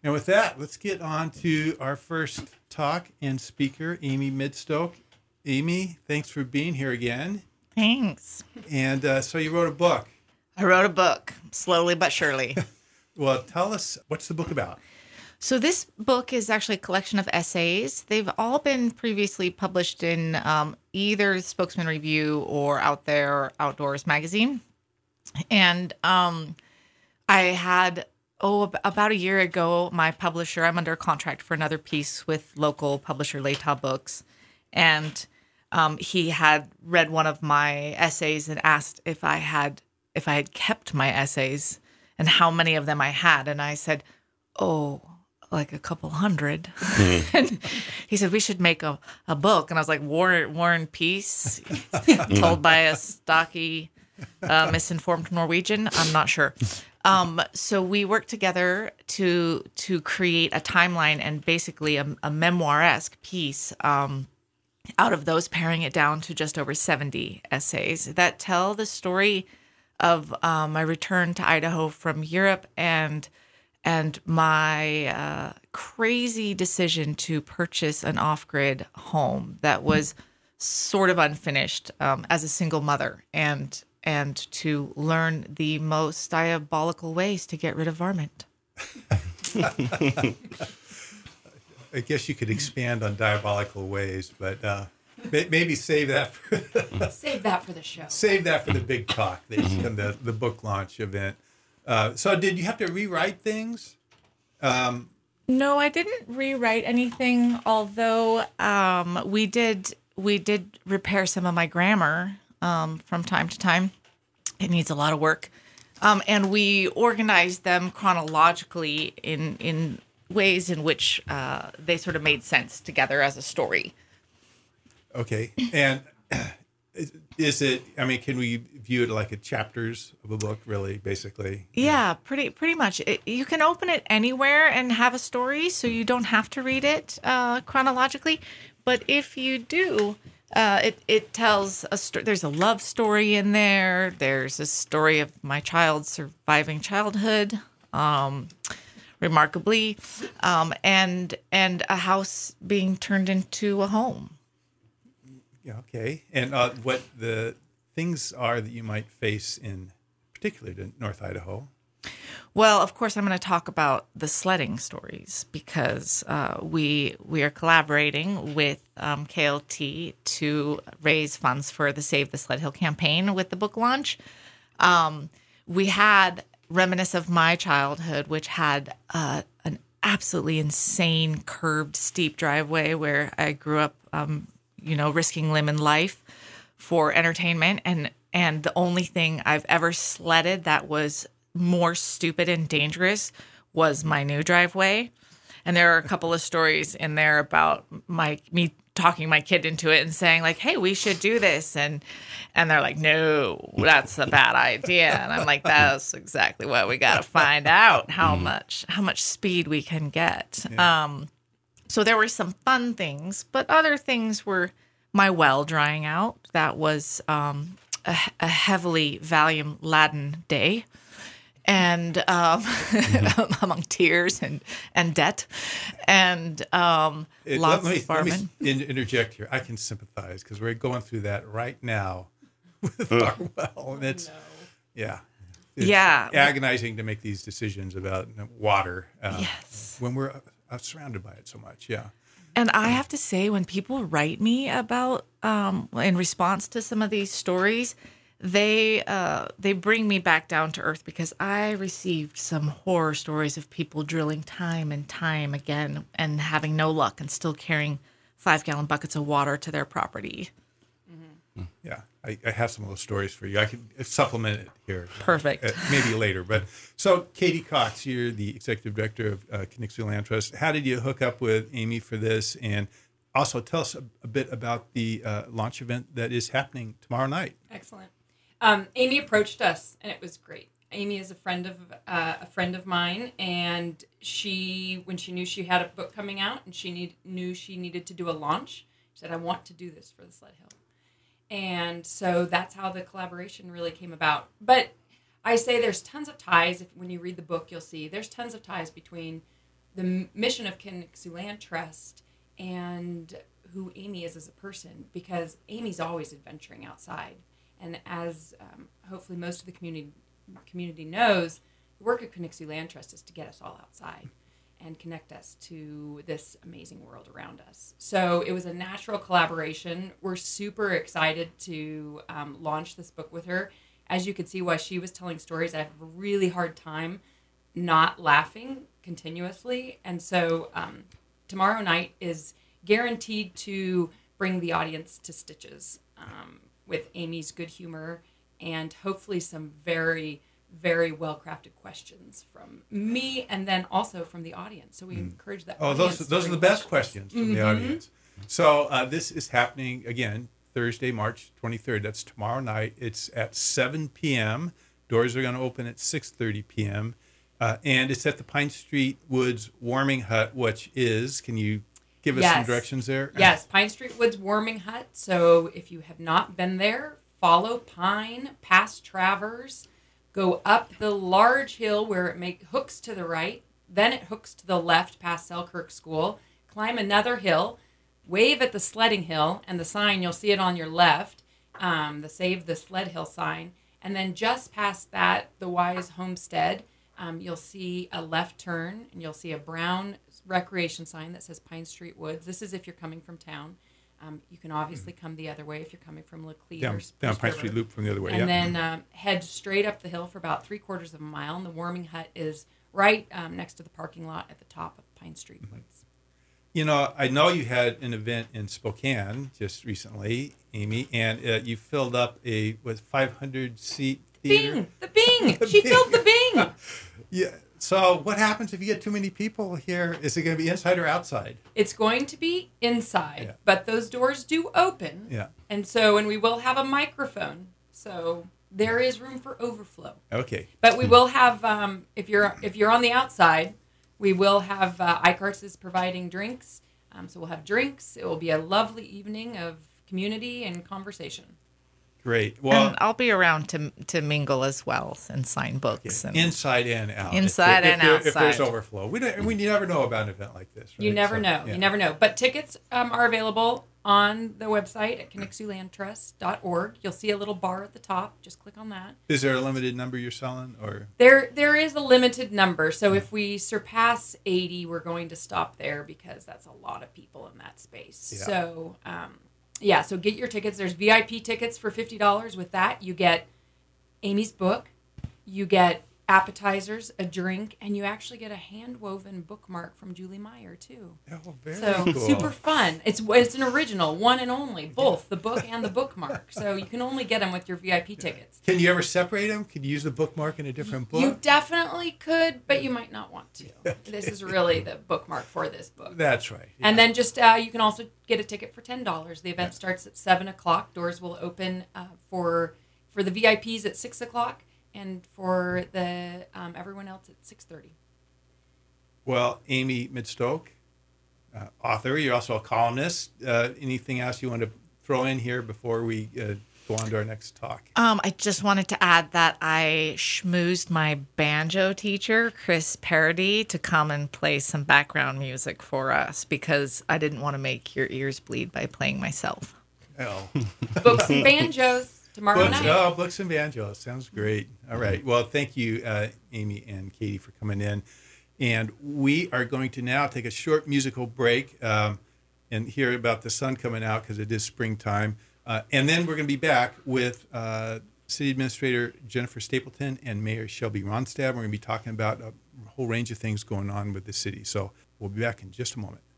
And with that, let's get on to our first talk and speaker, Amy Midstoke. Amy, thanks for being here again. Thanks. And so you wrote a book. I wrote a book, slowly but surely. Well, tell us, what's the book about? So this book is actually a collection of essays. They've all been previously published in either Spokesman Review or Out There Outdoors magazine. And I had, about a year ago, my publisher, I'm under contract for another piece with local publisher Latah Books. And he had read one of my essays and asked if I had kept my essays and how many of them I had. And I said, like a couple hundred. And he said, we should make a book. And I was like, War and Peace, told by a stocky, misinformed Norwegian. I'm not sure. So we worked together to create a timeline and basically a memoir-esque piece, out of those, paring it down to just over 70 essays that tell the story of my return to Idaho from Europe and my crazy decision to purchase an off-grid home that was sort of unfinished as a single mother, and to learn the most diabolical ways to get rid of varmint. I guess you could expand on diabolical ways, but maybe save that for the show. Save that for the big talk, the book launch event. So did you have to rewrite things? No, I didn't rewrite anything, although we did repair some of my grammar from time to time. It needs a lot of work. And we organized them chronologically in ways in which they sort of made sense together as a story. Okay. And is it, I mean, can we view it like a chapters of a book, really, basically? Yeah, pretty much. You can open it anywhere and have a story, so you don't have to read it chronologically. But if you do, it tells a story. There's a love story in there. There's a story of my child surviving childhood, remarkably, and a house being turned into a home. Yeah, okay. And what the things are that you might face in particular to North Idaho? Well, of course, I'm going to talk about the sledding stories because we are collaborating with KLT to raise funds for the Save the Sled Hill campaign with the book launch. We had Reminisce of My Childhood, which had an absolutely insane curved steep driveway where I grew up, risking limb and life for entertainment. And the only thme I've ever sledded that was more stupid and dangerous was my new driveway. And there are a couple of stories in there about me talking my kid into it and saying like, hey, we should do this. And they're like, no, that's a bad idea. And I'm like, that's exactly what we got to find out, how much speed we can get. Yeah. So there were some fun things, but other things were my well drying out. That was a heavily Valium-laden day. And among tears and debt and lots of farming. Let me interject here. I can sympathize because we're going through that right now with our well. And it's, it's agonizing to make these decisions about water when we're surrounded by it so much. Yeah. And I have to say, when people write me about, in response to some of these stories, they bring me back down to earth because I received some horror stories of people drilling time and time again and having no luck and still carrying 5-gallon buckets of water to their property. Mm-hmm. Yeah, I have some of those stories for you. I can supplement it here. Perfect. Maybe later. But so, Katie Cox, you're the executive director of Knicksville Land Trust. How did you hook up with Amy for this? And also tell us a bit about the launch event that is happening tomorrow night. Excellent. Amy approached us, and it was great. Amy is a friend of mine, and when she knew she had a book coming out, and she knew she needed to do a launch, she said, "I want to do this for the Sled Hill," and so that's how the collaboration really came about. But I say there's tons of ties. When you read the book, you'll see there's tons of ties between the mission of Kinnick Land Trust and who Amy is as a person, because Amy's always adventuring outside. And as hopefully most of the community knows, the work of Kinnick Land Trust is to get us all outside and connect us to this amazing world around us. So it was a natural collaboration. We're super excited to launch this book with her. As you could see, while she was telling stories, I have a really hard time not laughing continuously. And so tomorrow night is guaranteed to bring the audience to stitches with Amy's good humor and hopefully some very, very well-crafted questions from me and then also from the audience. So we encourage that. Oh, those are the best questions from the audience. So this is happening, again, Thursday, March 23rd. That's tomorrow night. It's at 7 p.m. Doors are going to open at 6:30 p.m. And it's at the Pine Street Woods Warming Hut, which is, can you give us some directions there? Yes, Pine Street Woods Warming Hut. So if you have not been there, follow Pine, past Travers, go up the large hill where it hooks to the right, then it hooks to the left past Selkirk School, climb another hill, wave at the sledding hill, and the sign, you'll see it on your left, the Save the Sled Hill sign, and then just past that, the Wise Homestead, you'll see a left turn, and you'll see a brown recreation sign that says Pine Street Woods. This is if you're coming from town. You can obviously come the other way if you're coming from Laclede. Down Pine Street Loop from the other way, and then head straight up the hill for about 3/4 of a mile, and the Warming Hut is right next to the parking lot at the top of Pine Street Woods. You know, I know you had an event in Spokane just recently, Amy, and you filled up a 500-seat theater. The Bing! She filled the Bing! Yeah. So what happens if you get too many people here? Is it going to be inside or outside? It's going to be inside, but those doors do open. Yeah. And we will have a microphone. So there is room for overflow. Okay. But we will have, if you're on the outside, we will have iCarts is providing drinks. So we'll have drinks. It will be a lovely evening of community and conversation. Great. Well, and I'll be around to mingle as well and sign books. And inside and out. Inside and outside. If there's overflow. We never know about an event like this. Right? You never know. Yeah. You never know. But tickets are available on the website at KinnickSiouxLandTrust.org. You'll see a little bar at the top. Just click on that. Is there a limited number you're selling? Or There is a limited number. So if we surpass 80, we're going to stop there because that's a lot of people in that space. Yeah. So, so get your tickets. There's VIP tickets for $50. With that, you get Amy's book, you get appetizers, a drink, and you actually get a hand-woven bookmark from Julie Meyer, too. Oh, very cool. Super fun. It's an original, one and only, both the book and the bookmark. So you can only get them with your VIP tickets. Can you ever separate them? Could you use the bookmark in a different book? You definitely could, but you might not want to. Okay. This is really the bookmark for this book. That's right. Yeah. And then just you can also get a ticket for $10. The event starts at 7 o'clock. Doors will open for the VIPs at 6 o'clock. And for the everyone else at 6:30. Well, Amy Midstoke, author. You're also a columnist. Anything else you want to throw in here before we go on to our next talk? I just wanted to add that I schmoozed my banjo teacher, Chris Parody, to come and play some background music for us because I didn't want to make your ears bleed by playing myself. Oh. Books and banjos. Tomorrow night. Oh, books and banjos. Sounds great. All right. Well, thank you, Amy and Katie, for coming in. And we are going to now take a short musical break and hear about the sun coming out because it is springtime. And then we're going to be back with City Administrator Jennifer Stapleton and Mayor Shelby Ronstadt. We're going to be talking about a whole range of things going on with the city. So we'll be back in just a moment.